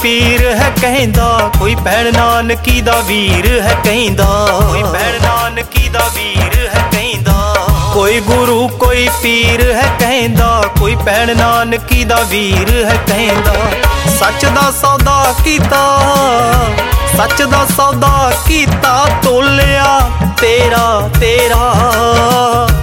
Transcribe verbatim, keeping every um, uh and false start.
पीर है कहंदा, कोई भैन नानकी दा वीर है कहंदा, कोई भैन नानकी दा वीर है कहंदा। कोई गुरु कोई पीर है कहंदा, कोई भैन नानकी दा वीर है कहंदा। सच दा सौदा कीता, सच दा सौदा कीता, तोलिया तेरा तेरा